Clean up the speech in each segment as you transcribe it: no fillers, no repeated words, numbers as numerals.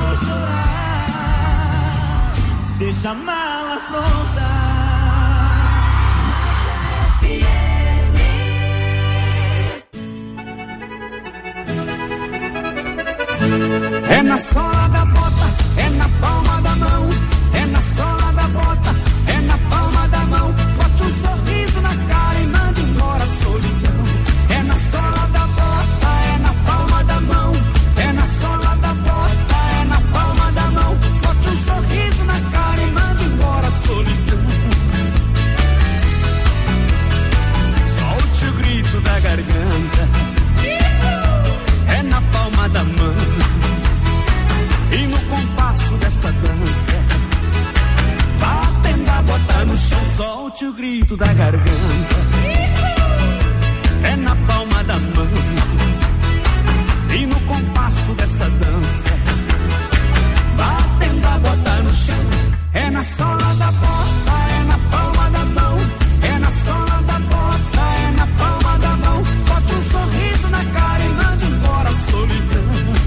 vou chorar, deixa a mala pronta. É na sola da bota, é na palma da mão. É na sola da bota, é na palma da mão. Bote um sorriso na cara e mande embora a solidão. É na sola da bota, é na palma da mão. É na sola da bota, é na palma da mão. Bote um sorriso na cara e mande embora a solidão. Solte o grito da garganta, é na palma da mão. E no compasso dessa dança, batendo a bota no chão, solte o grito da garganta, é na palma da mão. E no compasso dessa dança, batendo a bota no chão, é na sola da bota, é na palma da mão. É na sola da bota, é na palma da mão. Bote um sorriso na cara e mande embora a solidão.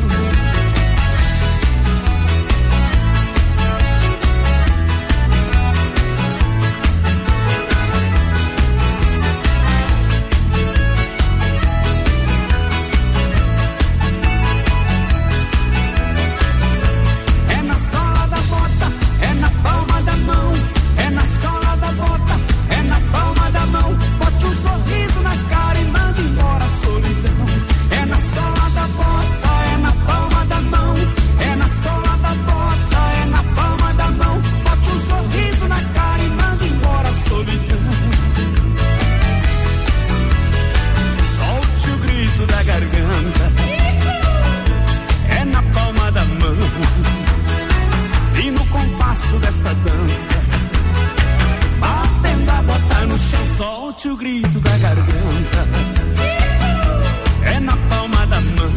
Dessa dança, batendo a bota no chão, solte o grito da garganta, é na palma da mão.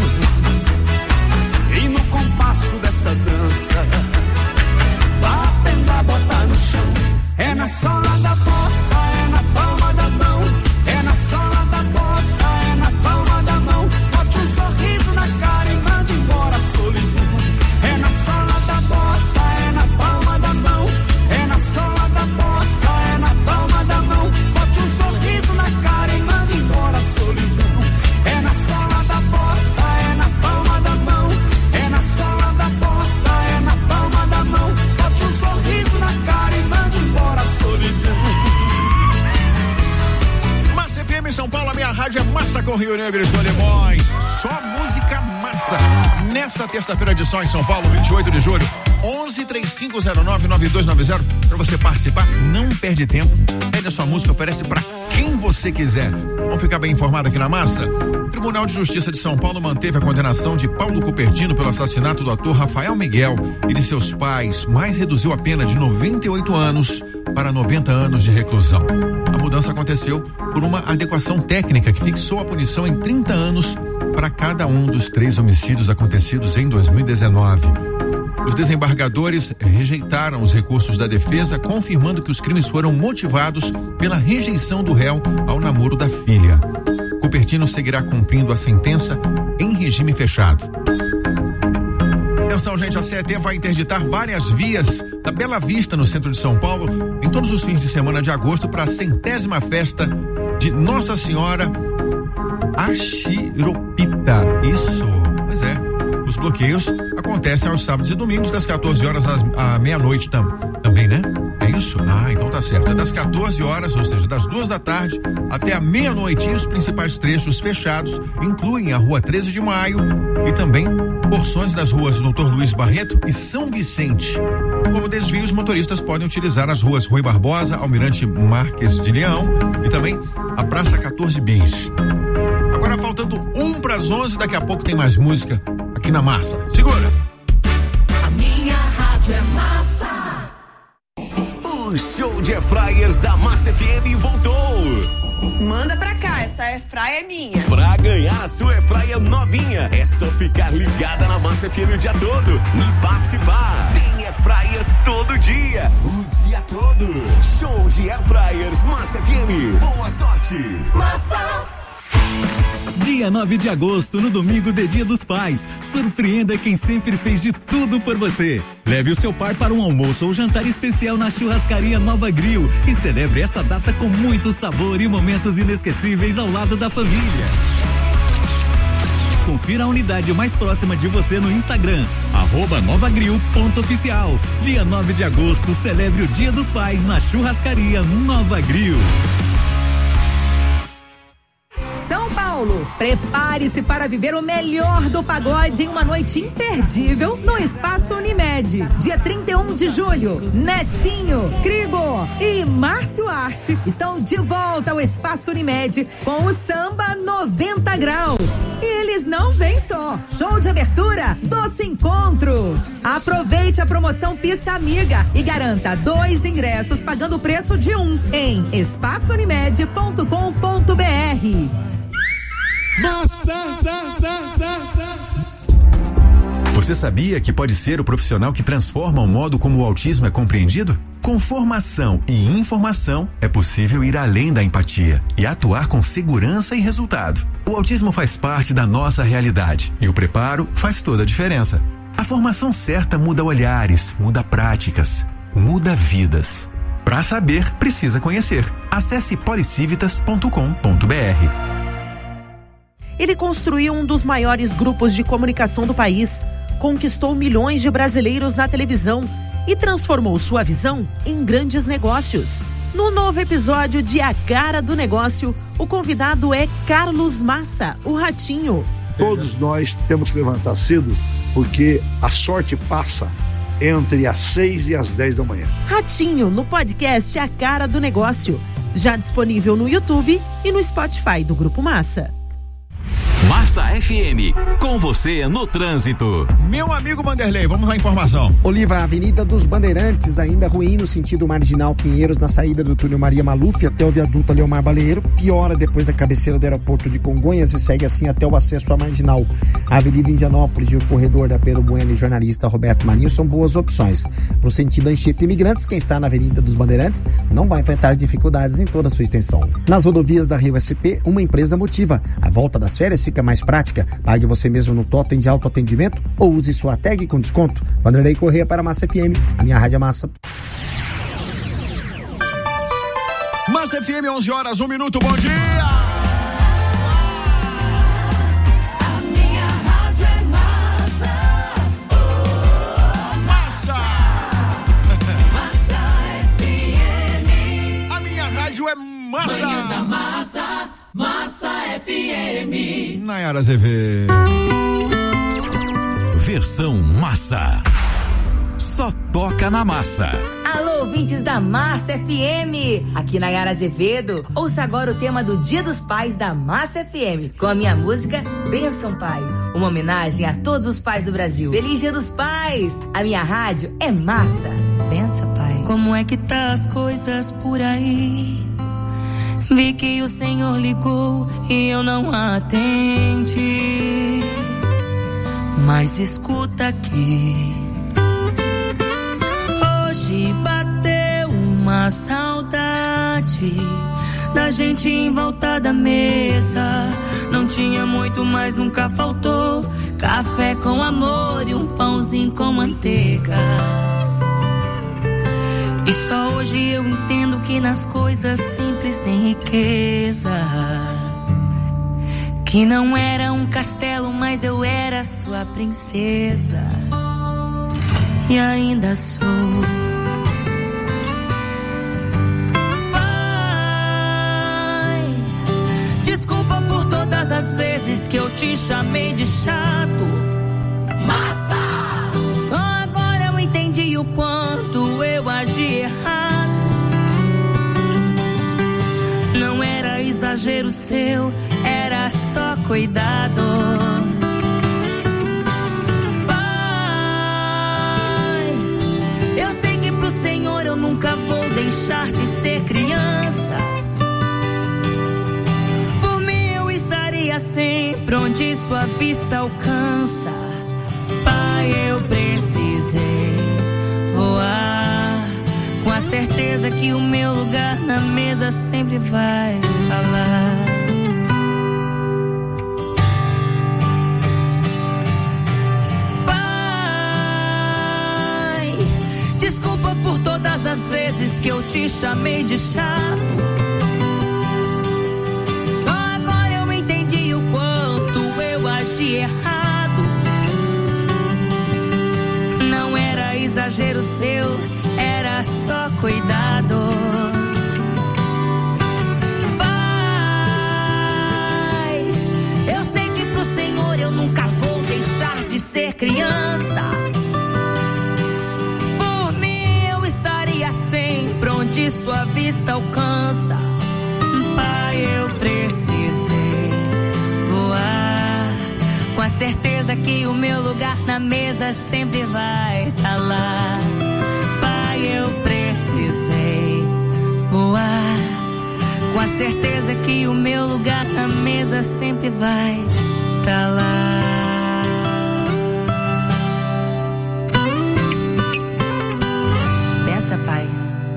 E no compasso dessa dança, batendo a bota no chão, é na sola da bota, é na palma da mão. É na sola da bota, é na palma da mão. Bote um sorriso na cara e mande embora a solidão. É na sola da bota, é na palma da mão. É na sola da bota, é na palma da mão. Bote um sorriso na cara e mande embora a solidão. É na sola da bota, é na palma da mão. É na sola da bota, é na palma da mão. Bote um sorriso na cara e mande embora a solidão. Massa FM São Paulo, a minha rádio é Massa com Rio Negro e Solimões. Só música massa. Nessa terça-feira de sol em São Paulo, 28 de julho, 1135099290. Para você participar, não perde tempo. Pede a sua música, oferece para quem você quiser. Vamos ficar bem informado aqui na Massa? O Tribunal de Justiça de São Paulo manteve a condenação de Paulo Cupertino pelo assassinato do ator Rafael Miguel e de seus pais, mas reduziu a pena de 98 anos para 90 anos de reclusão. A mudança aconteceu por uma adequação técnica que fixou a punição em 30 anos para cada um dos 3 homicídios acontecidos em 2019. Os desembargadores rejeitaram os recursos da defesa, confirmando que os crimes foram motivados pela rejeição do réu ao namoro da filha. Cupertino seguirá cumprindo a sentença em regime fechado. Atenção, gente, a CET vai interditar várias vias da Bela Vista, no centro de São Paulo, em todos os fins de semana de agosto, para a 100ª festa de Nossa Senhora Achiropita. Isso, pois é. Os bloqueios acontecem aos sábados e domingos, das 14 horas à meia-noite também, né? É isso? Ah, então tá certo. É das 14 horas, ou seja, das 2 da tarde até a meia-noite. E os principais trechos fechados incluem a Rua 13 de Maio e também porções das ruas Doutor Luiz Barreto e São Vicente. Como desvio, os motoristas podem utilizar as ruas Rui Barbosa, Almirante Marques de Leão e também a Praça 14 Bis. Agora faltando 1 para as 11, daqui a pouco tem mais música aqui na Massa. Segura! A minha rádio é Massa. O show de airfryers da Massa FM voltou. Manda pra cá, essa airfryer é minha. Pra ganhar a sua airfryer novinha, é só ficar ligada na Massa FM o dia todo e participar. Tem airfryer todo dia, o dia todo. Show de airfryers Massa FM. Boa sorte. Massa. Dia 9 de agosto, no domingo de Dia dos Pais. Surpreenda quem sempre fez de tudo por você. Leve o seu pai para um almoço ou jantar especial na Churrascaria Nova Grill e celebre essa data com muito sabor e momentos inesquecíveis ao lado da família. Confira a unidade mais próxima de você no Instagram, @novagrill.oficial. Dia 9 de agosto, celebre o Dia dos Pais na Churrascaria Nova Grill. São Paulo, prepare-se para viver o melhor do pagode em uma noite imperdível no Espaço Unimed. Dia 31 de julho, Netinho, Crigo e Márcio Arte estão de volta ao Espaço Unimed com o Samba 90 Graus. E eles não vêm só. Show de abertura, Doce Encontro. Aproveite a promoção Pista Amiga e garanta 2 ingressos pagando o preço de 1 em espaçounimed.com.br. Você sabia que pode ser o profissional que transforma o modo como o autismo é compreendido? Com formação e informação, é possível ir além da empatia e atuar com segurança e resultado. O autismo faz parte da nossa realidade e o preparo faz toda a diferença. A formação certa muda olhares, muda práticas, muda vidas. Para saber, precisa conhecer. Acesse policivitas.com.br. Ele construiu um dos maiores grupos de comunicação do país, conquistou milhões de brasileiros na televisão e transformou sua visão em grandes negócios. No novo episódio de A Cara do Negócio, o convidado é Carlos Massa, o Ratinho. Todos nós temos que levantar cedo, porque a sorte passa entre as 6 e as 10 da manhã. Ratinho, no podcast A Cara do Negócio, já disponível no YouTube e no Spotify do Grupo Massa. Massa FM, com você no trânsito. Meu amigo Vanderlei, vamos à informação. Oliva, Avenida dos Bandeirantes, ainda ruim no sentido Marginal Pinheiros, na saída do túnel Maria Maluf até o viaduto Leomar Baleiro. Piora depois da cabeceira do aeroporto de Congonhas e segue assim até o acesso à Marginal. A Avenida Indianópolis e o corredor da Pedro Bueno e jornalista Roberto Marinho são boas opções. Pro sentido Anchieta Imigrantes, quem está na Avenida dos Bandeirantes não vai enfrentar dificuldades em toda a sua extensão. Nas rodovias da Rio SP, uma empresa motiva. A volta das férias fica mais prática. Pague você mesmo no totem de autoatendimento ou use sua tag com desconto. Vanderlei Corrêa para Massa FM, a minha rádio é Massa. Massa FM, 11 horas, 1 minuto, bom dia! A minha rádio é Massa. Massa! Massa FM. A minha rádio é Massa! Manhã da Massa. Massa FM. Nayara Azevedo. Versão Massa. Só toca na Massa. Alô, ouvintes da Massa FM. Aqui Nayara Azevedo. Ouça agora o tema do Dia dos Pais da Massa FM com a minha música Benção Pai. Uma homenagem a todos os pais do Brasil. Feliz Dia dos Pais. A minha rádio é Massa. Benção Pai. Como é que tá as coisas por aí? Vi que o Senhor ligou e eu não atendi. Mas escuta aqui. Hoje bateu uma saudade da gente em volta da mesa. Não tinha muito, mas nunca faltou café com amor e um pãozinho com manteiga. E só hoje eu entendo que nas coisas simples tem riqueza. Que não era um castelo, mas eu era sua princesa. E ainda sou. Pai, desculpa por todas as vezes que eu te chamei de chato. Massa! Só agora eu entendi o quanto eu agi errado. Não era exagero seu, era só cuidado. Pai, eu sei que pro Senhor eu nunca vou deixar de ser criança. Por mim eu estaria sempre onde sua vista alcança. Pai, eu precisei voar com a certeza que o meu lugar na mesa sempre vai falar. que eu te chamei de chato. Só agora eu entendi o quanto eu agi errado. Não era exagero seu, era só cuidado. Pai, eu sei que pro Senhor eu nunca vou deixar de ser criança. Por mim eu estaria sempre onde sua vista alcança. Pai, eu precisei voar, com a certeza que o meu lugar na mesa sempre vai estar lá. Pai, eu precisei voar, com a certeza que o meu lugar na mesa sempre vai estar lá. Peça, Pai.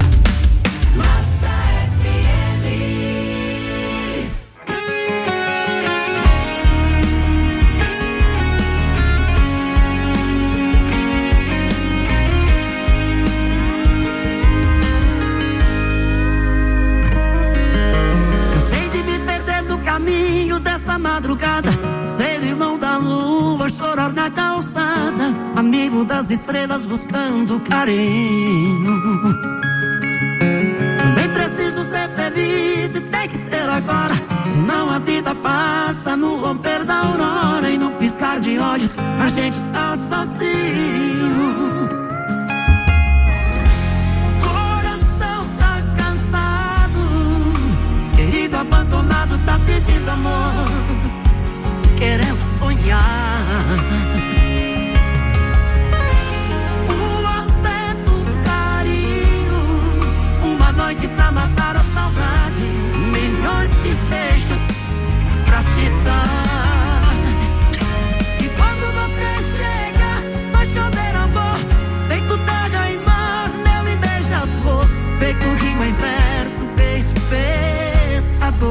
Madrugada, ser irmão da lua, chorar na calçada, amigo das estrelas buscando carinho. Também preciso ser feliz e tem que ser agora, senão a vida passa no romper da aurora e no piscar de olhos a gente está sozinho. Coração tá cansado, querido abandonado tá pedindo amor, querendo sonhar. Um afeto, um carinho, uma noite pra matar a saudade, milhões de beijos pra te dar. E quando você chega, vai chover amor, feito terra e mar, mel e beija-flor, feito rima e verso, beijo, pescador.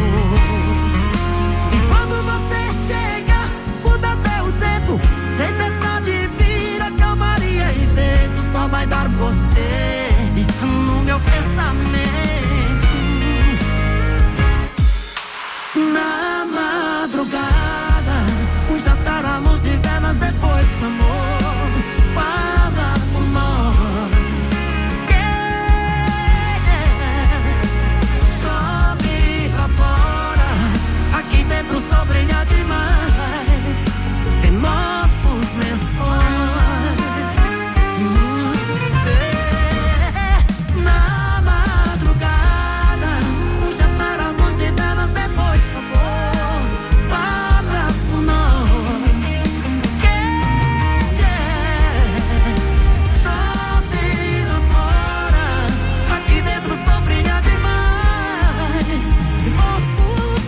Você chega, muda até o tempo, tempestade vira calmaria e vento, só vai dar você no meu pensamento. Na madrugada, um jantar, a luz e velas depois do amor, fala por nós. Sobe pra fora, aqui dentro só brilha demais em nossos lençóis. Na madrugada, um jantar, a luz e velas depois, por favor, fala por nós. Sobe lá fora, aqui dentro só brilha demais em nossos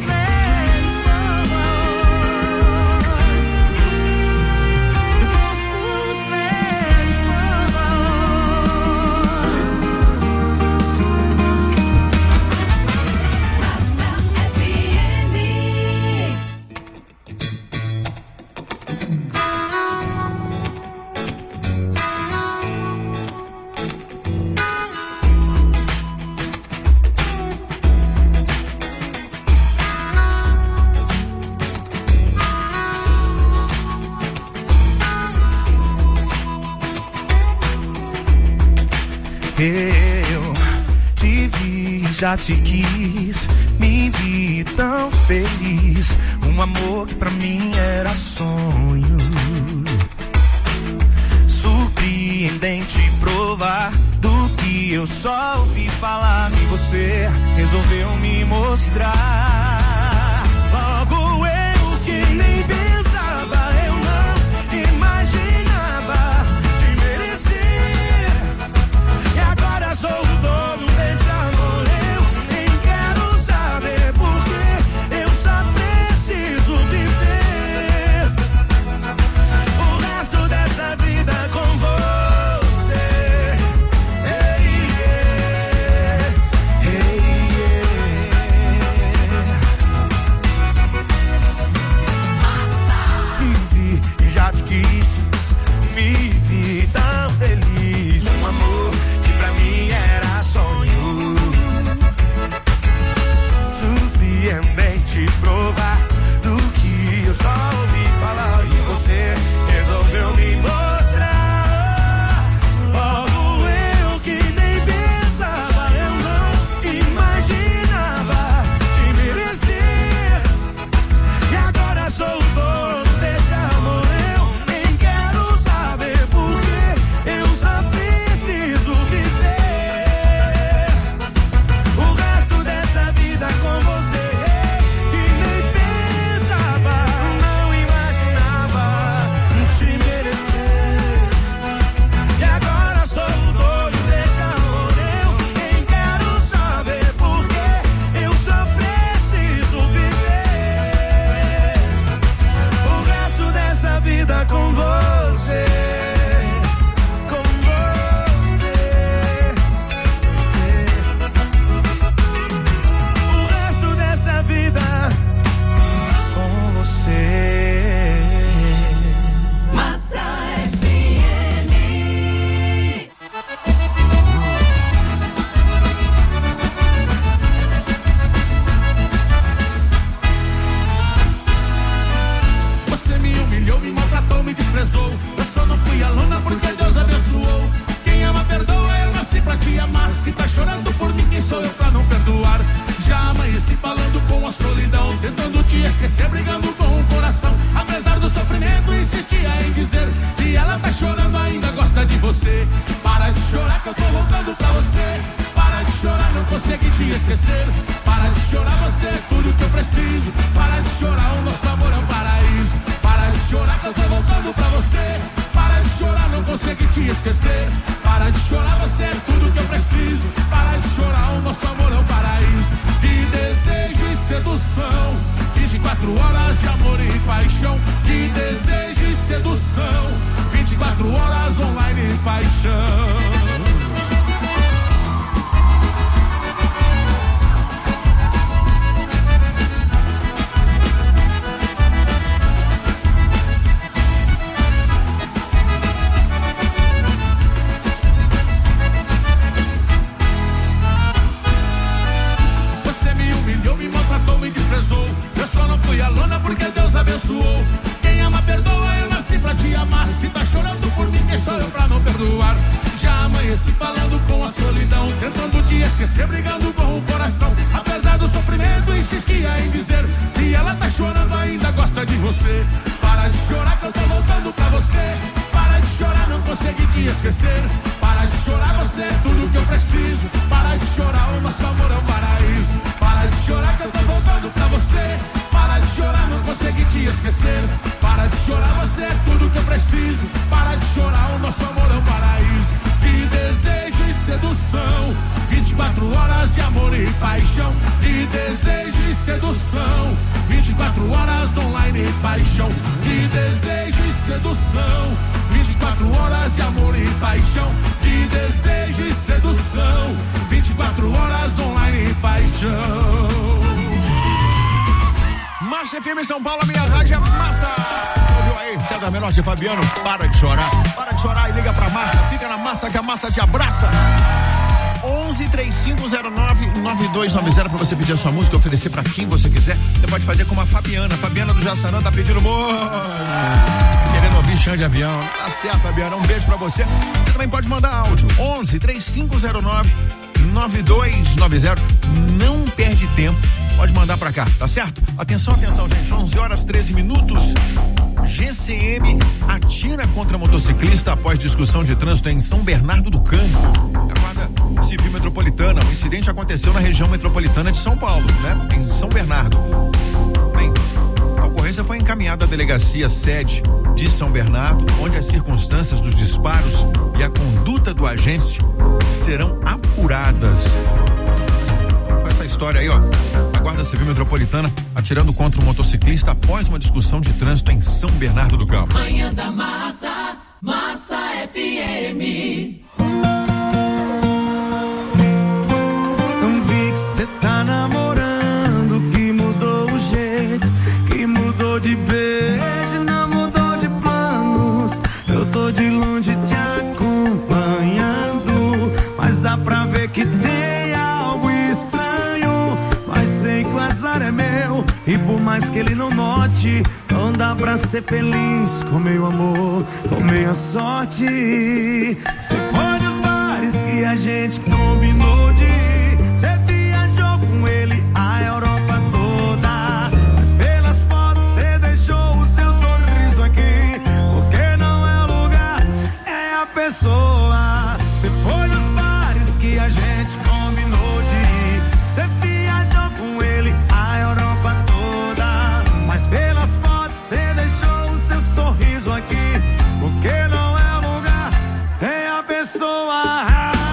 Eu te vi, já te quis, me vi tão feliz. Um amor que pra mim era sonho. Surpreendente provar do que eu só ouvi falar. E você resolveu me mostrar. Logo eu que nem pensava, eu não imaginava te merecer. E agora sou o dono desse amor. Eu nem quero saber porque eu só preciso viver o resto dessa vida com você. Hey, yeah. Hey, yeah. desprezou. Eu só não fui aluna porque Deus abençoou. Quem ama perdoa, eu nasci pra te amar. Se tá chorando por mim, quem sou eu pra não perdoar? Já amanheci falando com a solidão, tentando te esquecer, brigando com o coração. Apesar do sofrimento, insistia em dizer: se ela tá chorando, ainda gosta de você. Para de chorar que eu tô voltando pra você. Para de chorar, não consegui te esquecer. Para de chorar, você é tudo que eu preciso. Para de chorar, o nosso amor é um paraíso. Para de chorar que eu tô voltando pra você. Para de chorar, não consegui te esquecer. Para de chorar, você é tudo que eu preciso. Para de chorar, o nosso amor é um paraíso. De desejo e sedução, 24 horas de amor e paixão. De desejo e sedução, 24 horas online e paixão. Eu só não fui aluna porque Deus abençoou. Quem ama perdoa, eu nasci pra te amar. Se tá chorando por mim, quem sou eu pra não perdoar? Já amanheci falando com a solidão, tentando te esquecer, brigando com o coração. Apesar do sofrimento, insistia em dizer: se ela tá chorando, ainda gosta de você. Para de chorar que eu tô voltando pra você. Para de chorar, não consegui te esquecer. Para de chorar, você é tudo que eu preciso. Para de chorar, o nosso amor é um paraíso. Para de chorar que eu tô voltando pra você. Para de chorar, não consegui te esquecer. Para de chorar, você é tudo que eu preciso. Para de chorar, o nosso amor é um paraíso. De desejo e sedução, 24 horas de amor e paixão. De desejo e sedução, 24 horas online e paixão. De desejo e sedução, 24 horas de amor e paixão. De desejo e sedução, 24 horas online e paixão. Massa FM São Paulo, a minha rádio é massa. Ouviu aí? César Menotti e Fabiano, para de chorar. Para de chorar e liga pra Massa. Fica na Massa que a Massa te abraça. 11-3509-9290 pra você pedir a sua música, oferecer pra quem você quiser. Você pode fazer como a Fabiana. Fabiana do Jaçanã tá pedindo querendo ouvir chão de avião. Tá certo, Fabiana. Um beijo pra você. Você também pode mandar áudio. 11-3509-9290. Não perde tempo. Pode mandar pra cá, tá certo? Atenção, atenção, gente. 11h13. GCM atira contra motociclista após discussão de trânsito em São Bernardo do Campo. A Guarda Civil Metropolitana. O incidente aconteceu na região metropolitana de São Paulo, né? Em São Bernardo. Bem, a ocorrência foi encaminhada à delegacia sede de São Bernardo, onde as circunstâncias dos disparos e a conduta do agente serão apuradas. Essa história aí, ó. A Guarda Civil Metropolitana atirando contra um motociclista após uma discussão de trânsito em São Bernardo do Campo. Manhã da Massa, Massa FM. Não vi que cê tá namorando, que mudou o jeito, que mudou de beijo, não mudou de planos. Eu tô de longe te acompanhando, mas dá pra ver que tem algo estranho. Mas sei que o azar é meu, e por mais que ele não note, não dá pra ser feliz com meu amor, com minha sorte. Cê foi nos bares que a gente combinou de ir, cê viajou com ele a Europa toda, mas pelas fotos cê deixou o seu sorriso aqui, porque não é o lugar, é a pessoa. Cê foi nos bares que a gente combinou de ir, cê viajou com ele a Europa toda, mas pelas fotos cê deixou o seu sorriso aqui, porque não é o lugar, é a pessoa.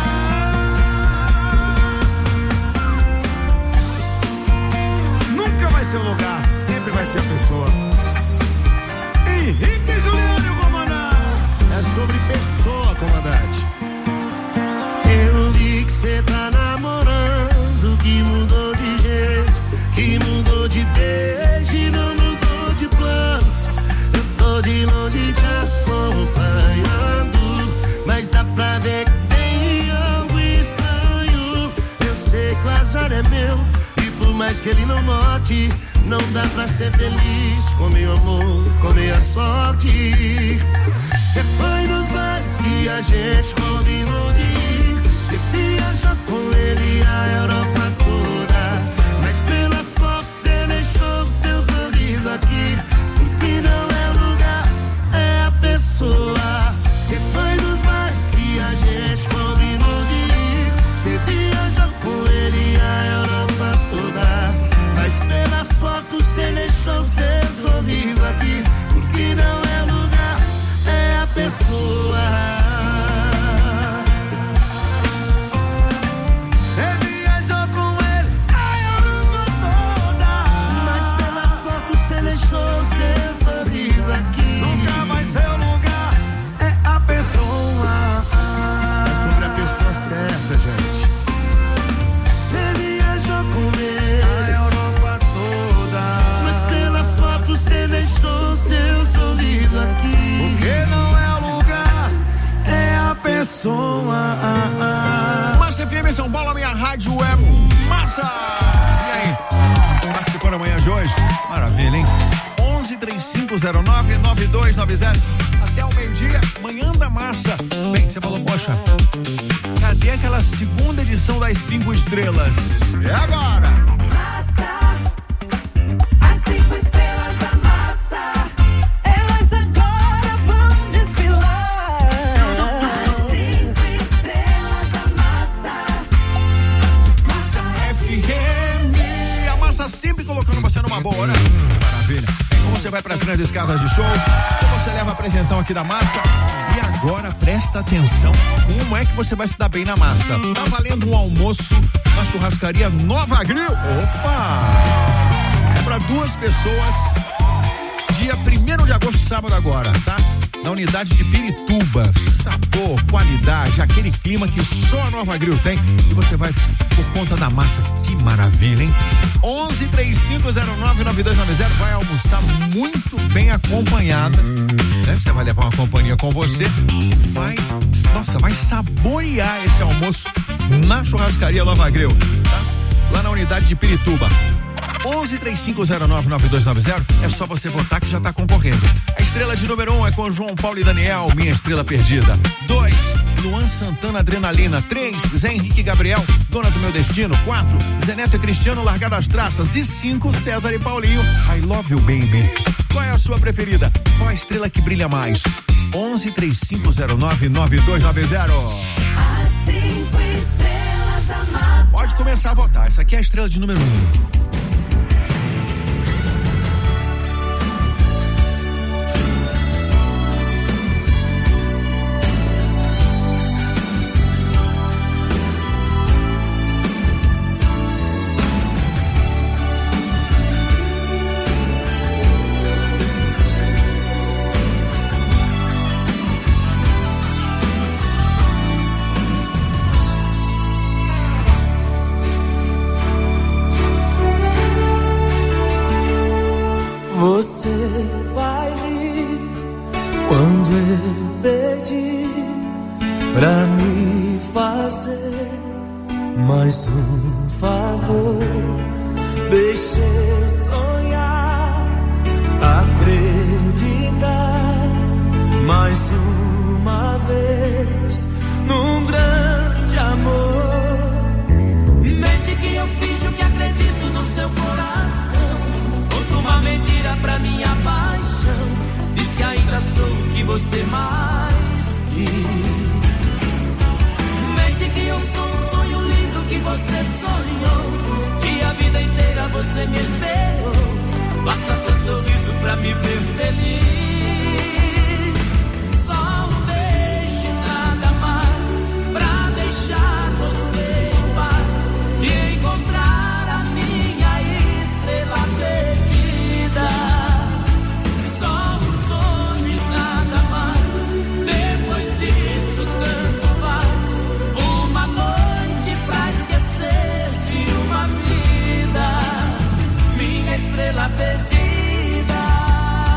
Nunca vai ser o lugar, sempre vai ser a pessoa. Henrique Juliano, comandante. É sobre pessoa, comandante. Eu vi que cê tá namorando, que mudou de jeito, que mudou de beijo e não mudou de planos. Eu tô de longe te acompanhando, mas dá pra ver que tem algo estranho. Eu sei que o azar é meu, e por mais que ele não note. Não dá pra ser feliz com meu amor, com minha sorte. Cê foi nos bares que a gente combinou de ir. Cê viajou com ele a Europa toda, mas pela sorte cê deixou seu sorriso aqui. Porque não é o lugar, é a pessoa. Cê foi nos bares que a gente combinou de ir. Cê viajou com ele a Europa toda, mas pelas fotos cê deixou seu sorriso aqui. Porque não é lugar, é a pessoa. Cê viajou com ele a Europa toda, mas pelas fotos cê deixou seu sorriso aqui. Nunca mais seu lugar, é a pessoa. É sobre a pessoa certa, gente. Cê viajou com ele a Europa toda, mas pelas fotos cê deixou seu sorriso aqui. porque não é o lugar, é a pessoa. Massa FM São Paulo, a minha rádio é massa! E aí? Participando amanhã de hoje? Maravilha, hein? 1135099290 até o meio-dia, manhã da massa. Bem, você falou, poxa, cadê aquela segunda edição das 5 estrelas? É agora! Massa, as 5 estrelas da massa, elas agora vão desfilar. As 5 estrelas da massa, Massa FM, a massa sempre colocando você numa boa, né? Maravilha. Ou você vai para as grandes casas de shows, ou você leva apresentão aqui da massa. E agora presta atenção, como é que você vai se dar bem na massa? Tá valendo um almoço na churrascaria Nova Grill. Opa! É para 2 pessoas, dia 1º de agosto, sábado agora, tá? Na unidade de Pirituba. Sabor, qualidade, aquele clima que só a Nova Grill tem. E você vai por conta da massa. Que maravilha, hein? 1135099290. Vai almoçar muito bem acompanhada, né? Você vai levar uma companhia com você. Vai saborear esse almoço na churrascaria Nova Grill, tá? Lá na unidade de Pirituba. 1135099290. É só você votar que já tá concorrendo. A estrela de número 1 é com João Paulo e Daniel, Minha Estrela Perdida. 2, Luan Santana, Adrenalina. 3, Zé Henrique Gabriel, Dona do Meu Destino. 4, Zé Neto e Cristiano, Largada as Traças. E 5, César e Paulinho, I Love You Baby. Qual é a sua preferida? Qual a estrela que brilha mais? 1135099290. as 5 estrelas da massa. Pode começar a votar. Essa aqui é a estrela de número 1. Você vai rir quando eu pedir pra me fazer mais um favor. Deixa eu sonhar, acreditar mais uma vez num grande amor. Mente que eu finjo que acredito no seu coração. Uma mentira pra minha paixão. Diz que ainda sou o que você mais quis. Mente que eu sou um sonho lindo que você sonhou, que a vida inteira você me esperou. Basta seu sorriso pra me ver feliz. Só um beijo e nada mais pra deixar você em paz e encontrar a minha estrela perdida. Só um sonho e nada mais. Depois disso tanto faz. Uma noite pra esquecer de uma vida. Minha estrela perdida.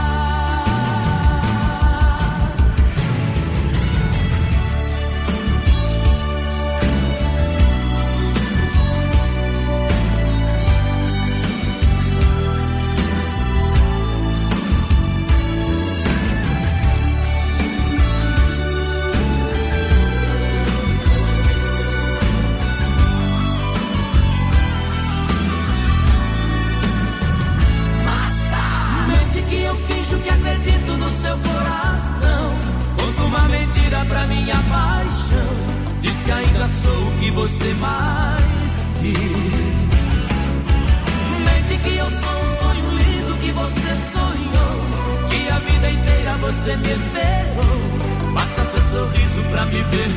que acredito no seu coração. Conta uma mentira pra minha paixão. Diz que ainda sou o que você mais quis. Mente que eu sou um sonho lindo que você sonhou. Que a vida inteira você me esperou. Basta seu sorriso pra me ver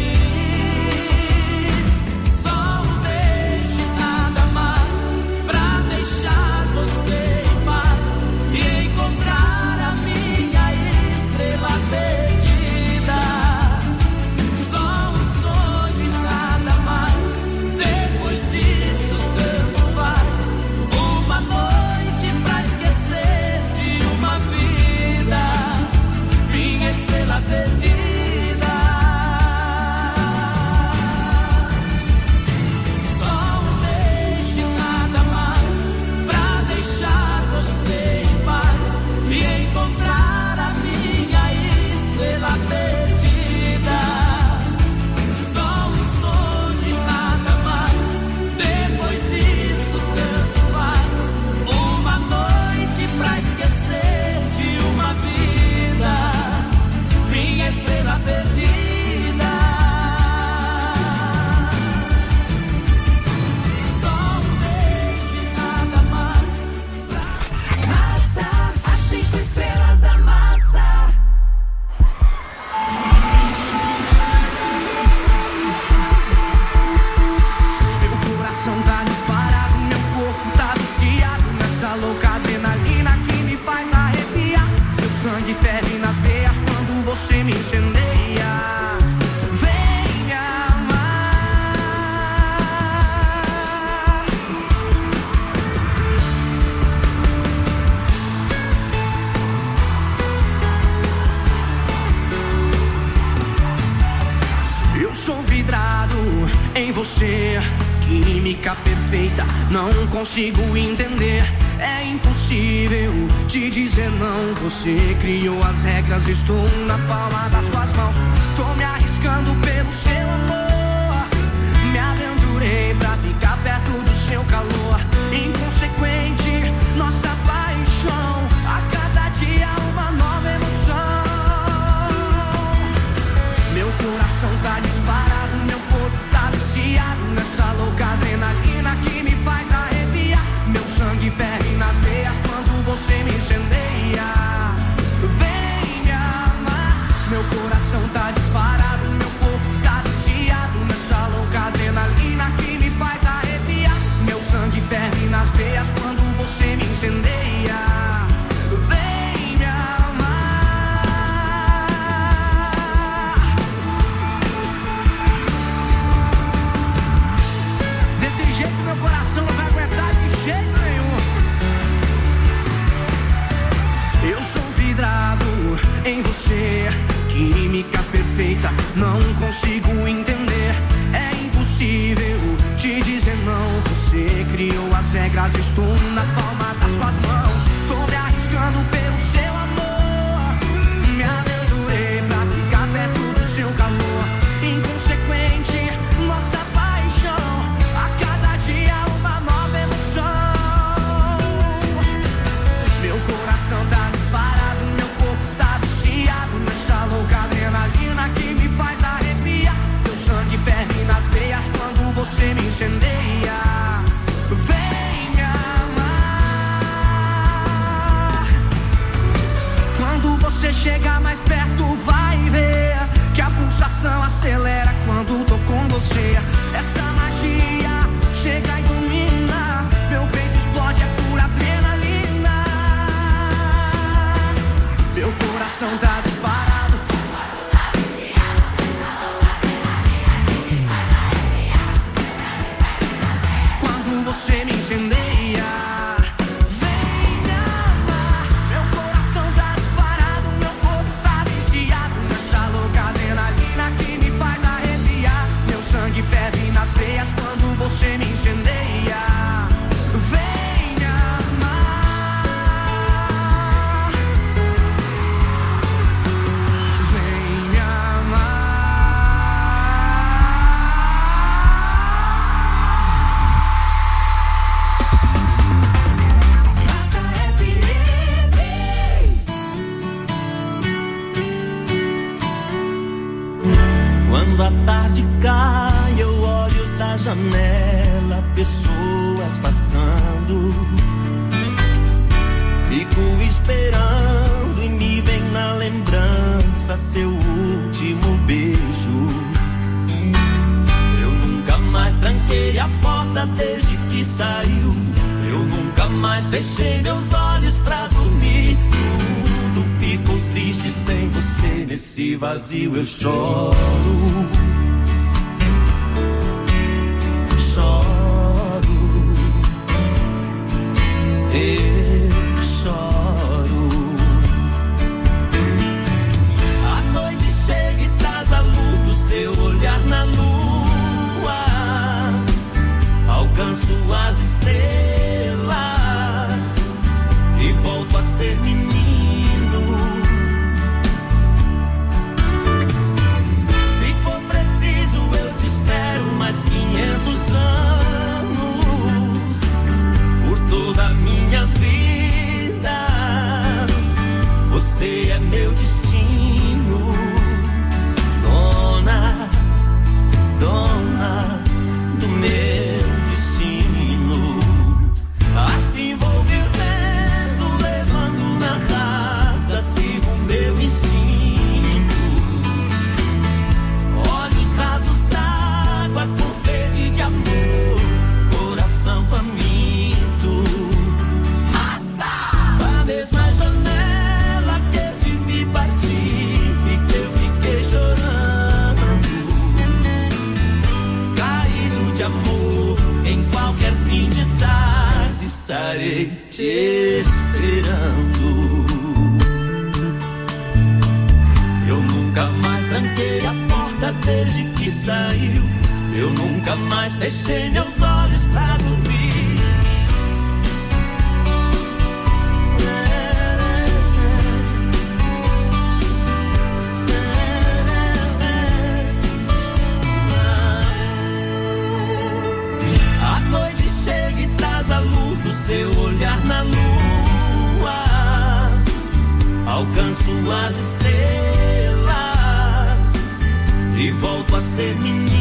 feliz. Só um beijo e nada mais pra deixar você em paz e encontrar a minha estrela perdida. Só um sonho e nada mais. Depois disso tanto faz. Uma noite pra esquecer de uma vida. Minha estrela perdida. Só um beijo e nada mais pra deixar você em paz e encontrar a minha estrela perdida. Só um sonho e nada mais. Depois disso tanto faz. Uma noite pra esquecer de uma vida. Minha estrela perdida. Só um beijo e nada mais. Massa, as 5 estrelas da massa. Meu coração tá disparado, meu corpo tá viciado nessa louca adrenalina que me faz arrepiar. Meu sangue ferve nas veias quando você me incendeia. Vem me amar. Eu sou vidrado em você, química perfeita, não consigo entender. É impossível te dizer não. Você criou as regras, estou na palma das suas mãos. Tô me arriscando pelo seu amor. Me aventurei pra ficar perto do seu calor. Inconsequente, nossa paixão. A cada dia uma nova emoção. Meu coração tá disparado, meu corpo tá viciado nessa louca adrenalina que me faz arrepiar. Meu sangue ferve nas veias quando você me incendeia. Vem me amar. Meu coração tá disparado, meu corpo tá viciado nessa louca adrenalina que me faz arrepiar. Meu sangue ferve nas veias quando você me incendeia. Vem me amar. Desse jeito meu coração não vai aguentar de jeito nenhum. Eu sou vidrado em você, química perfeita, não consigo entender. É impossível te dizer não. Você criou as regras, estou na palma das suas mãos. Tô me arriscando pelo seu amor. Me aventurei pra ficar perto do seu calor. Inconsequente, nossa paixão. A cada dia uma nova emoção. Meu coração tá disparado, meu corpo tá viciado nessa louca adrenalina que me faz arrepiar. Meu sangue ferve nas veias quando você me incendeia. Vem me amar. Quando você chegar mais perto vai ver que a pulsação acelera quando tô com você. Essa magia chega e domina. Meu peito explode, é pura adrenalina. Meu coração tá disparado. Quando você me incendeia. Vem me amar. Meu coração tá disparado, meu corpo tá viciado nessa louca adrenalina que me faz arrepiar. Meu sangue ferve nas veias quando você me incendeia. Vem me amar. a tarde cai, eu olho da janela, pessoas passando. Fico esperando e me vem na lembrança seu último beijo. Eu nunca mais tranquei a porta desde que saiu. Eu nunca mais fechei meus olhos pra dormir. Tudo ficou triste sem você. Nesse vazio eu choro. Choro. Eu choro. A noite chega e traz a luz do seu olhar na lua. Alcanço as estrelas e volto a ser menino. Se for preciso eu te espero mais 500 anos. Por toda a minha vida você é meu destino. Dona, dona do meu destino. Assim vou vivendo, levando na raça, sigo meu instinto. Olhos rasos d'água com sede de amor, coração faminto. A mesma janela que eu te vi partir e que eu fiquei chorando. Caído de amor em qualquer fim de tarde, estarei te esperando. Eu nunca mais tranquei a porta desde que saiu. Eu nunca mais fechei meus olhos pra dormir. A noite chega e traz a luz do seu olhar na lua. Alcanço as estrelas e volto a ser menino.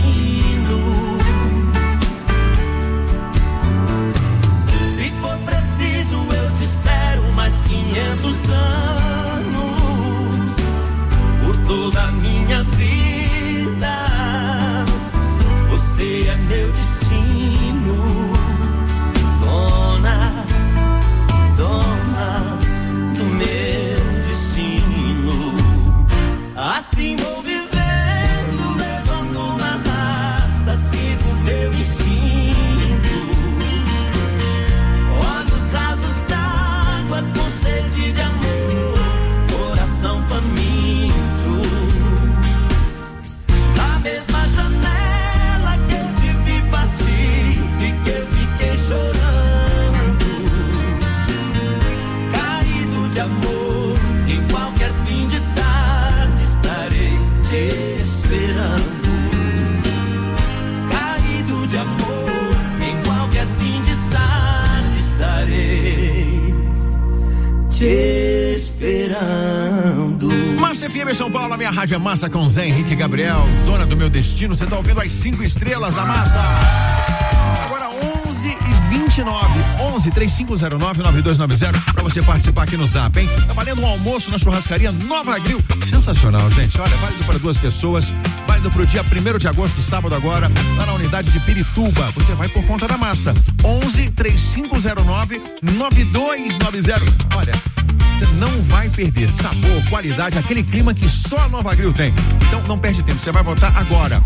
Se for preciso eu te espero mais 500 anos. Por toda a minha vida você é meu destino. Dona, dona do meu destino. Assim vou vivendo, levando na raça, sigo meu instinto. Olhos rasos d'água com sede de amor, coração faminto. Na mesma janela que eu te vi partir e que eu fiquei chorando. Caído de amor em qualquer fim de tarde, estarei te esperando. Caído de amor em qualquer fim de tarde, estarei te esperando. Massa FM São Paulo, a minha rádio é Massa com Zé Henrique Gabriel, dona do meu destino. Você tá ouvindo as 5 estrelas da Massa. Agora 11h29, 11-3509-9290, pra você participar aqui no Zap, hein? Tá valendo um almoço na churrascaria Nova Grill. Sensacional, gente. Olha, válido para 2 pessoas, válido pro dia 1º de agosto, sábado agora, lá na unidade de Pirituba. Você vai por conta da Massa. 11-3509-9290. Olha, você não vai perder sabor, qualidade, aquele clima que só a Nova Grill tem. Então não perde tempo, você vai votar agora.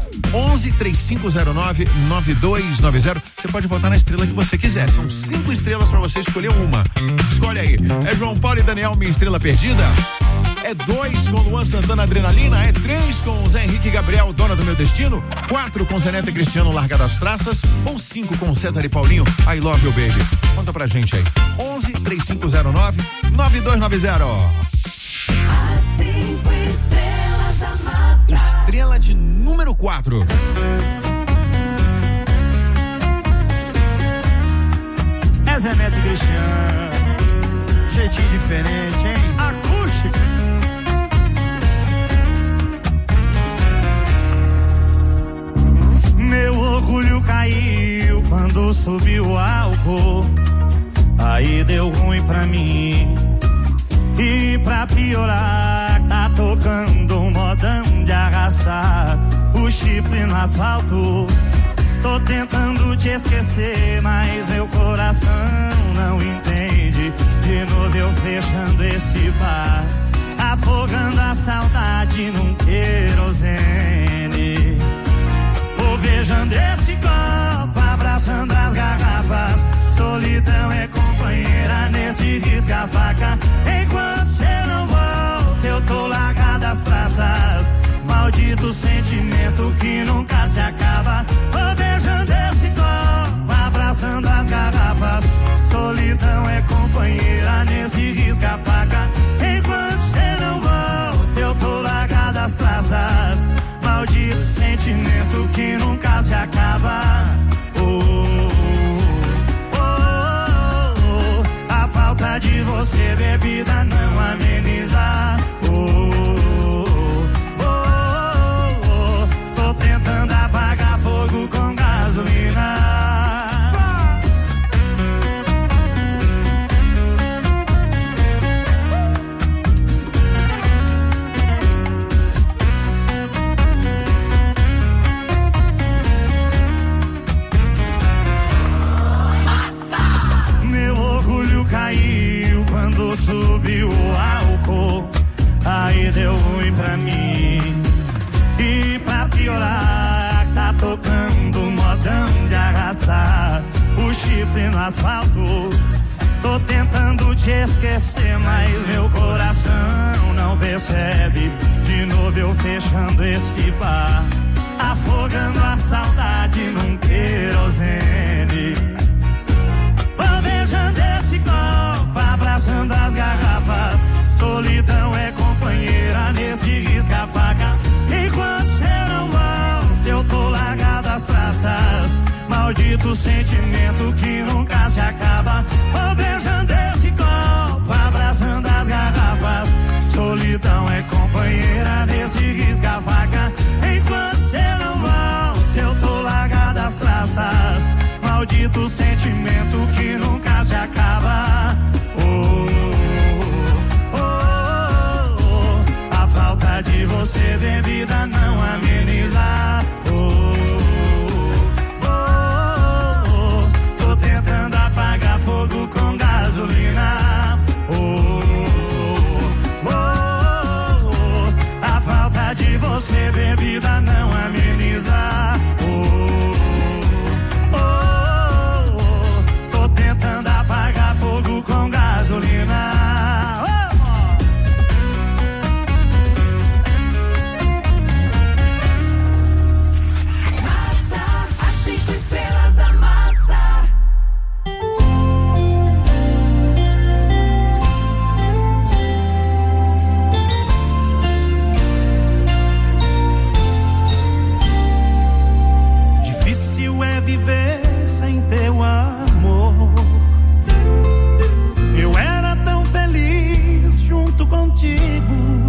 11-3509-9290. Você pode votar na estrela que você quiser. São 5 estrelas pra você escolher uma. Escolhe aí. É João Paulo e Daniel, minha estrela perdida? É 2 com Luan Santana, Adrenalina? É 3 com Zé Henrique Gabriel, dona do meu destino? 4 com Zé Neto e Cristiano, Larga das Traças? Ou 5 com César e Paulinho, I Love You Baby? Conta pra gente aí. 11-3509-9290. As 5 estrelas da Massa. Estrela de número 4. É Zé Neto e Cristiano. Jeitinho diferente, hein? Acústica. pra piorar, tá tocando um modão de arrastar o chifre no asfalto. Tô tentando te esquecer, mas meu coração não entende. De novo eu fechando esse bar, afogando a saudade num querosene. Vou beijando esse copo, abraçando as garrafas. Solidão é companheira nesse risca-faca. Enquanto cê não volta, eu tô largado às traças. Maldito sentimento que nunca se acaba. Vou beijando esse copo, abraçando as garrafas. Solidão é companheira nesse risca-faca. Enquanto cê não volta, eu tô largado às traças. Maldito sentimento que nunca se acaba. A falta de você, bebida, não ameniza. Tô tentando apagar fogo com gasolina. Caiu quando subiu o álcool, aí deu ruim pra mim. E pra piorar, tá tocando um modão de arrasar o chifre no asfalto. Tô tentando te esquecer, mas meu coração não percebe. De novo eu fechando esse bar, afogando a saudade num querosene. Beijando esse copo, abraçando as garrafas. Solidão é companheira nesse risca-faca. Enquanto cê não volta, eu tô largado às traças. Maldito sentimento que nunca se acaba. Vou beijando esse copo, abraçando as garrafas. Solidão é companheira nesse risca-faca. Enquanto cê não volta, eu tô largado às traças. Maldito sentimento que nunca se acaba. A falta de você, bebida, não ameniza. Tô tentando apagar fogo com gasolina. A falta de você, bebida, não ameniza. Tentando apagar fogo com gasolina. Massa, as 5 estrelas da massa. Difícil é viver sem teu amor. Eu era tão feliz junto contigo,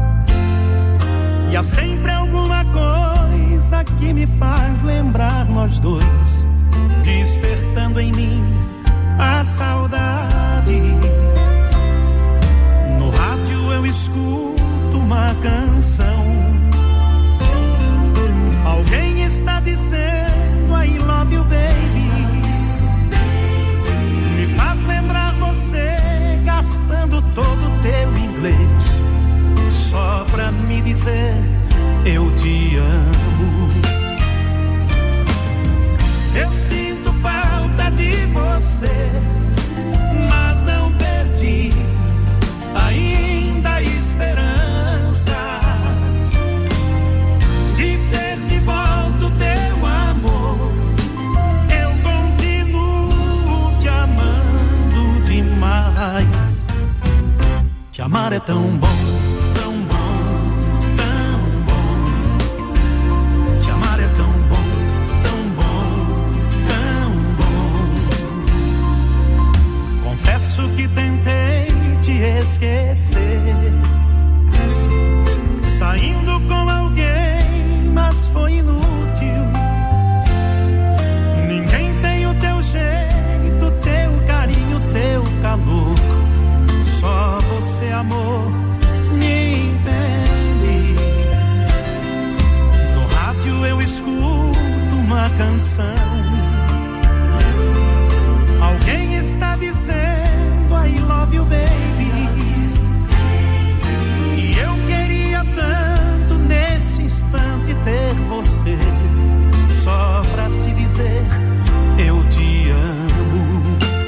e há sempre alguma coisa que me faz lembrar nós dois, despertando em mim a saudade. No rádio eu escuto uma canção, alguém está dizendo I love you baby. Me faz lembrar você gastando todo o teu inglês, só pra me dizer eu te amo. Eu sinto falta de você, mas não perdi ainda a esperança de ter de volta o teu amor. Eu continuo te amando demais. Te amar é tão bom, tão bom, tão bom. Te amar é tão bom, tão bom, tão bom. Confesso que tentei te esquecer, saindo com alguém, mas foi inútil. Ninguém tem o teu jeito, teu carinho, teu calor. Só você você, amor, me entende. No rádio eu escuto uma canção. Alguém está dizendo I love you, baby. E eu queria tanto nesse instante ter você, só pra te dizer eu te amo.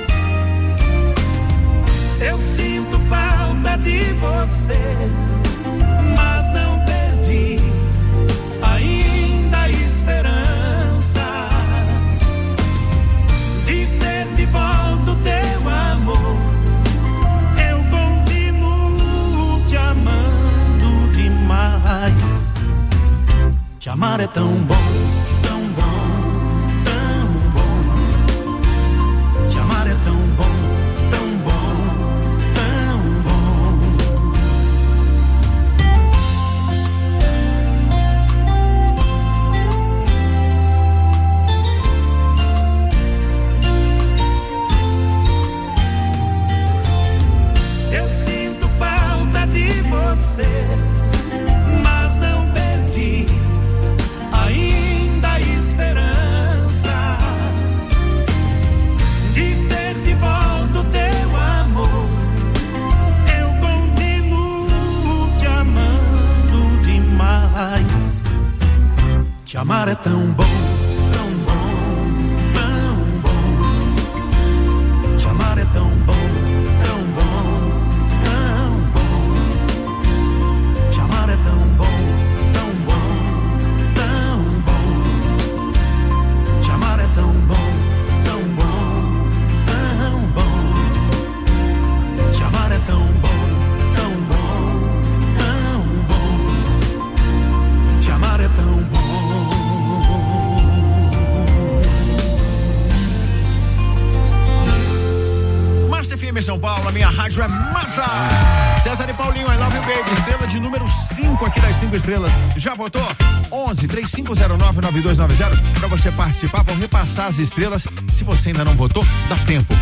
Eu sinto falta de você, mas não perdi ainda a esperança de ter de volta o teu amor. Eu continuo te amando demais. Te amar é tão bom, tão bom, tão bom. Te amar é tão bom, tão bom, tão bom. Eu sinto falta de você, mas não perdi ainda a esperança de ter de volta o teu amor. Eu continuo te amando demais. Te amar é tão bom, tão bom, tão bom. Te amar é tão bom, tão bom, tão bom. Te amar é tão bom, tão bom, tão bom. Te amar é tão bom, tão bom, tão bom. Te amar é tão bom, tão bom, tão bom. Te amar é tão bom. Massa FM São Paulo, a minha rádio é massa. César e Paulinho, I love you, baby. Estrela de número 5 aqui das 5 estrelas. Já votou? 11-3509-9290. Pra você participar, vou repassar as estrelas. Se você ainda não votou, dá tempo.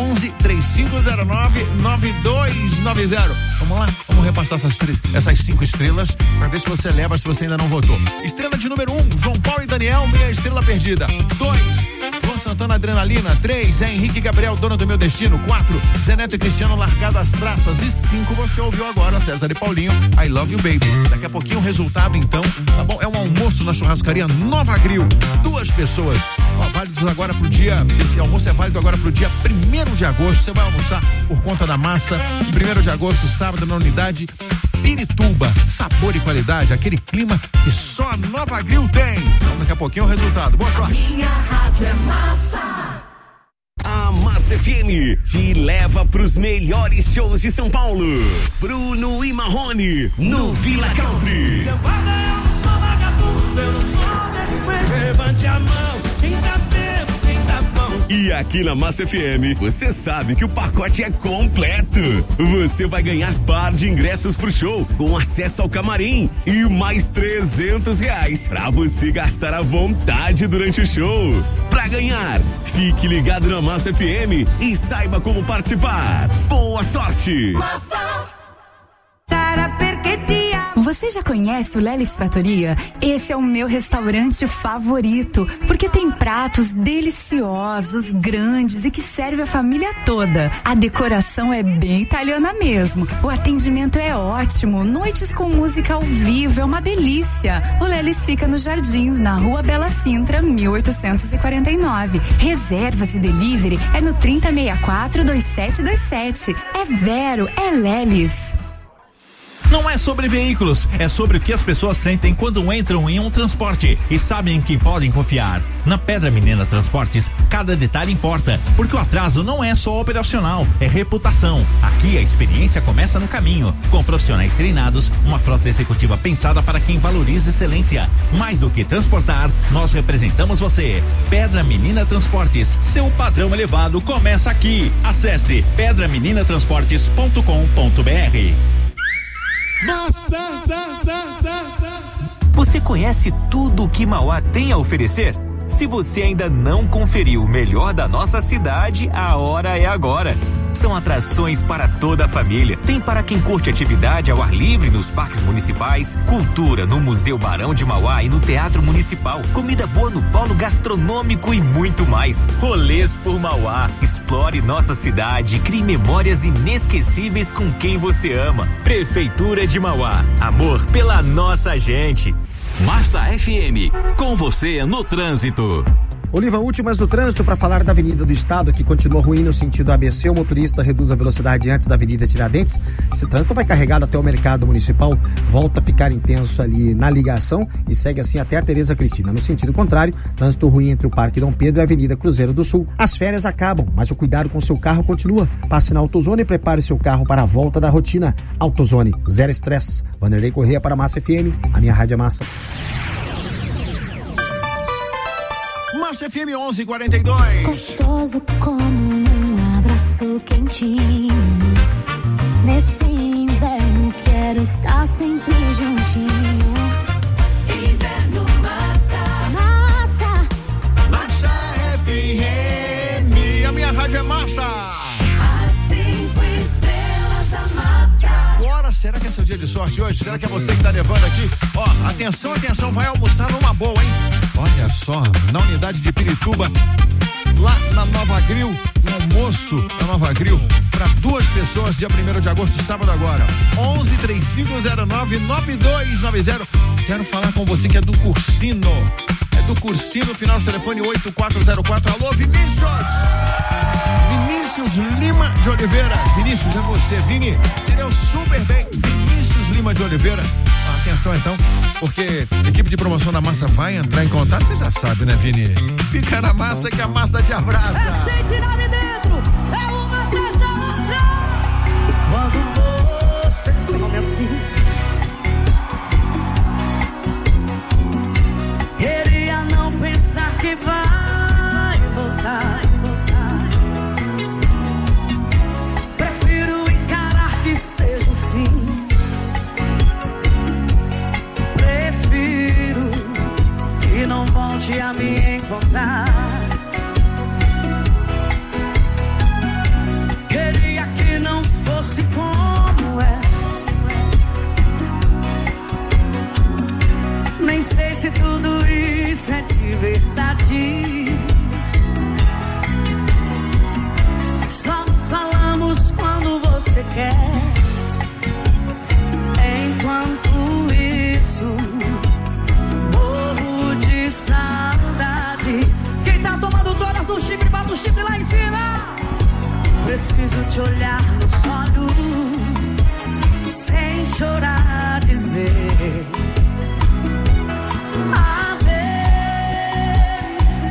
11-3509-9290. Vamos lá? Vamos repassar essas 5 estrelas pra ver se você leva, se você ainda não votou. Estrela de número 1, João Paulo e Daniel, meia estrela perdida. 2, Luan Santana, Adrenalina. 3, Zé Henrique e Gabriel, Dono do Meu Destino. 4, Zé Neto e Cristiano, Largado às Traças. E 5, você ouviu agora, César e Paulinho, I love you, baby. Daqui a pouquinho o resultado, então, tá bom? É um almoço na churrascaria Nova Grill. 2 pessoas. Ó, válidos agora pro dia, esse almoço é válido agora pro dia 1º de agosto. Você vai almoçar por conta da massa. 1º de agosto, sábado, na unidade Pirituba. Sabor e qualidade, aquele clima que só a Nova Grill tem. Então, daqui a pouquinho o resultado. Boa sorte. Minha rádio é massa. A Massa FM te leva pros melhores shows de São Paulo. Bruno e Marrone no Vila Country. Seu guarda, eu não sou vagabundo, eu não sou delinquente. Levante a mão, quem tá bebo, quem tá bom. E aqui na Massa FM, você sabe que o pacote é completo. Você vai ganhar par de ingressos pro show, com acesso ao camarim e mais R$300 pra você gastar à vontade durante o show. Pra ganhar, fique ligado na Massa FM e saiba como participar. Boa sorte! Massa. Você já conhece o Lelis Trattoria? Esse é o meu restaurante favorito, porque tem pratos deliciosos, grandes e que serve a família toda. A decoração é bem italiana mesmo. O atendimento é ótimo, noites com música ao vivo, é uma delícia. O Lelis fica nos Jardins, na Rua Bela Sintra, 1849. Reservas e delivery é no 3064-2727. É Vero, é Lelis. Não é sobre veículos, é sobre o que as pessoas sentem quando entram em um transporte e sabem em quem podem confiar. Na Pedra Menina Transportes, cada detalhe importa, porque o atraso não é só operacional, é reputação. Aqui a experiência começa no caminho, com profissionais treinados, uma frota executiva pensada para quem valoriza excelência. Mais do que transportar, nós representamos você. Pedra Menina Transportes, seu padrão elevado começa aqui. Acesse pedrameninatransportes.com.br. Você conhece tudo o que Mauá tem a oferecer? Se você ainda não conferiu o melhor da nossa cidade, a hora é agora. São atrações para toda a família. Tem para quem curte atividade ao ar livre nos parques municipais, cultura no Museu Barão de Mauá e no Teatro Municipal, comida boa no polo gastronômico e muito mais. Rolês por Mauá. Explore nossa cidade e crie memórias inesquecíveis com quem você ama. Prefeitura de Mauá. Amor pela nossa gente. Massa FM, com você no trânsito. Oliva, últimas do trânsito para falar da Avenida do Estado, que continua ruim no sentido ABC. O motorista reduz a velocidade antes da Avenida Tiradentes. Esse trânsito vai carregado até o Mercado Municipal, volta a ficar intenso ali na ligação e segue assim até a Tereza Cristina. No sentido contrário, trânsito ruim entre o Parque Dom Pedro e a Avenida Cruzeiro do Sul. As férias acabam, mas o cuidado com seu carro continua. Passe na AutoZone e prepare seu carro para a volta da rotina. AutoZone, zero estresse. Vanderlei Corrêa para Massa FM, a minha rádio é Massa. Massa FM 11:42. Gostoso como um abraço quentinho. Nesse inverno quero estar sempre juntinho. Inverno Massa. Massa. Massa FM. A minha rádio é Massa. As 5 estrelas da Massa. Agora, será que é seu dia de sorte hoje? Será que é você que tá levando aqui? Ó, atenção, atenção, vai almoçar numa boa, hein? Olha só, na unidade de Pirituba, lá na Nova Grill, no almoço da Nova Grill, para 2 pessoas, dia 1º de agosto, sábado agora, 1135099290. Quero falar com você que é do Cursino. É do Cursino, final do telefone 8404. Alô, Vinícius! Vinícius Lima de Oliveira. Vinícius, é você, Vini. Você deu super bem. Vinícius Lima de Oliveira. Atenção então, porque a equipe de promoção da Massa vai entrar em contato, você já sabe, né, Vini? Fica na massa que a massa te abraça. É sem tirar de dentro, é uma atrás da outra. Quando você some assim, queria não pensar que vai voltar. Prefiro encarar que seja o fim. Prefiro que não volte a me encontrar. Queria que não fosse como é. Nem sei se tudo isso é de verdade. Só nos falamos quando você quer. Enquanto isso, morro de saudade. Quem tá tomando todas do chifre, bota o chifre lá em cima. Preciso te olhar nos olhos, sem chorar, dizer adeus.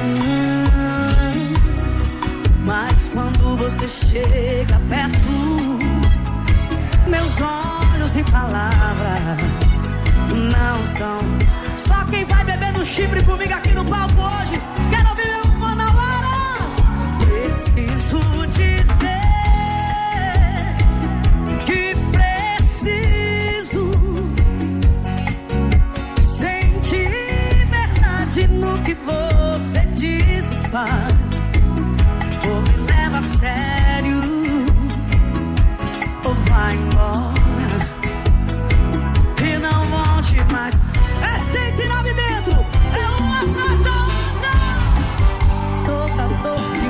Mas quando você chega perto, meus olhos e palavras não são. Só quem vai bebendo chifre comigo aqui no palco hoje. Quero ouvir meu Manauaras. Preciso dizer que preciso sentir verdade no que você diz e faz. Ou me leva a sério, ou vai embora e não volte mais. É 109 dentro, é uma atrás da outra. Toda dor que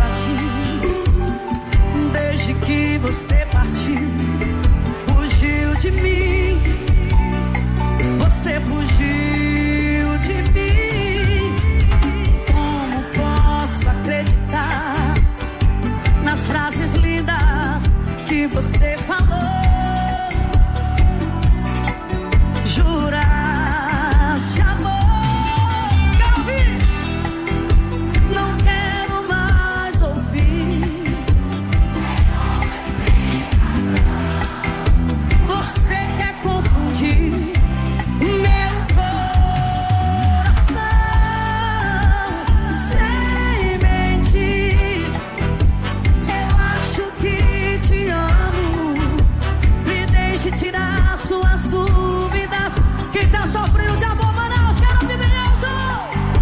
me invadiu desde que você partiu, fugiu de mim. Você fugiu de mim. Como posso acreditar nas frases lindas que você falou? Juraste amor. Quero ouvir. Não quero mais ouvir. Você quer confundir meu coração sem mentir. Eu acho que te amo. Me deixe tirar suas dúvidas. Quem tá sofrendo de amor, Manaus, quero ouvir bem alto.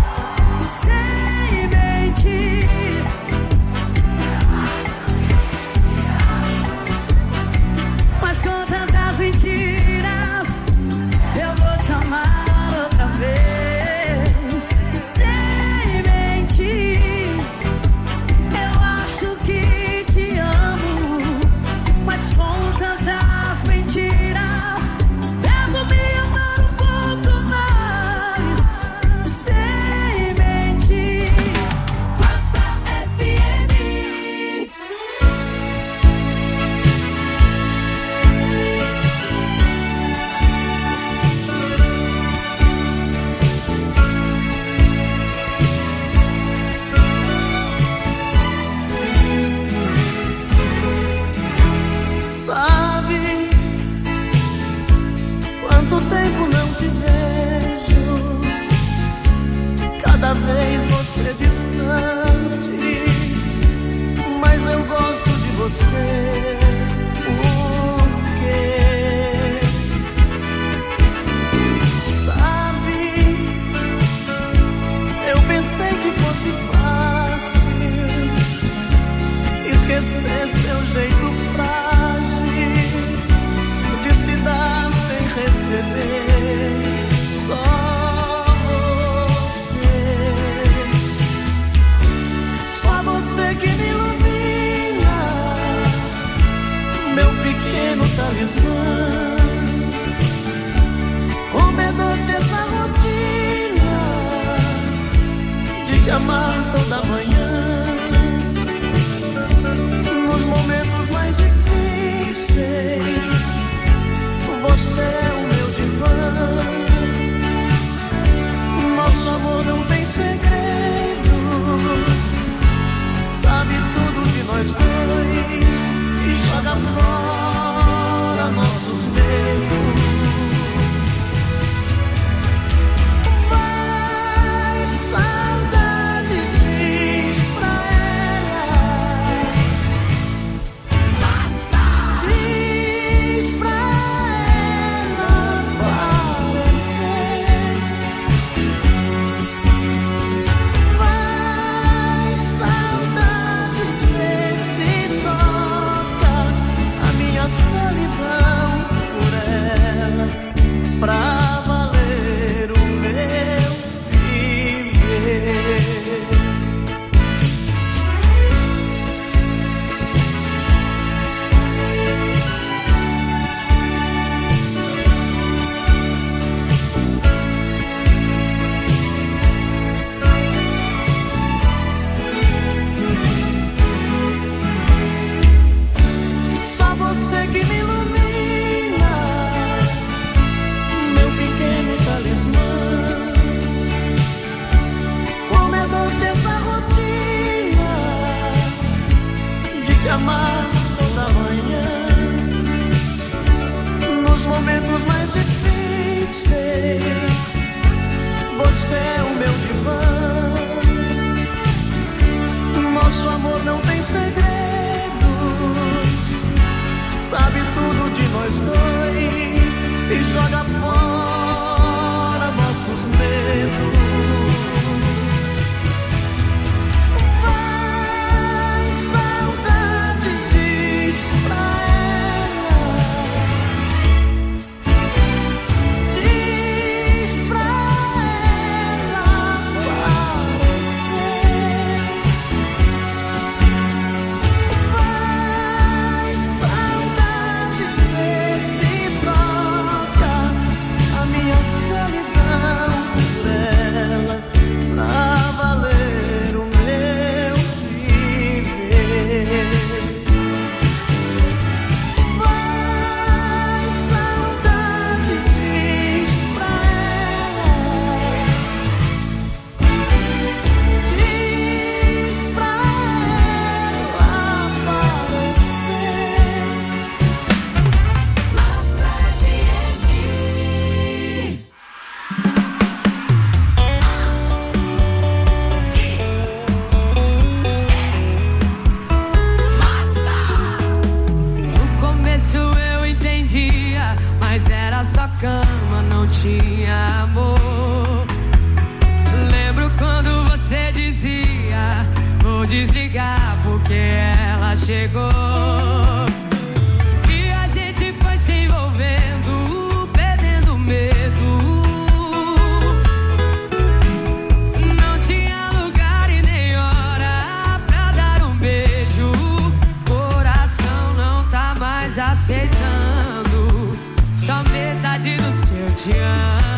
Sem mentir. bebê, só você que me ilumina, meu pequeno talismã. Como é doce essa rotina de te amar toda manhã. Nos momentos mais difíceis, você é o meu divã. Nosso amor não tem segredos, sabe tudo de nós dois e joga fora nossos medos. Vai, saudade, diz pra ela. Diz pra ela aparecer. Vai, saudade, vê se toca a minha solidão por ela, pra valer o meu viver. Só você que me ilumina, meu pequeno talismã. Como é doce essa rotina de te amar toda manhã. Nos momentos mais difíceis, você é o meu divã. Nosso amor não tem segredos, sabe tudo de nós dois e joga fora nossos medos. Vai, saudade, diz pra ela. Diz pra ela aparecer. Vai, saudade, vê se troca a minha solidão por ela, pra valer o meu viver. Vai, saudade, diz pra ela. Diz pra ela aparecer. No começo eu entendia, mas era só cama, não tinha amor. Lembro quando você dizia: vou desligar porque ela chegou. E a gente foi se envolvendo, perdendo medo. Não tinha lugar e nem hora pra dar um beijo. Coração não tá mais aceitando só metade do seu te amo.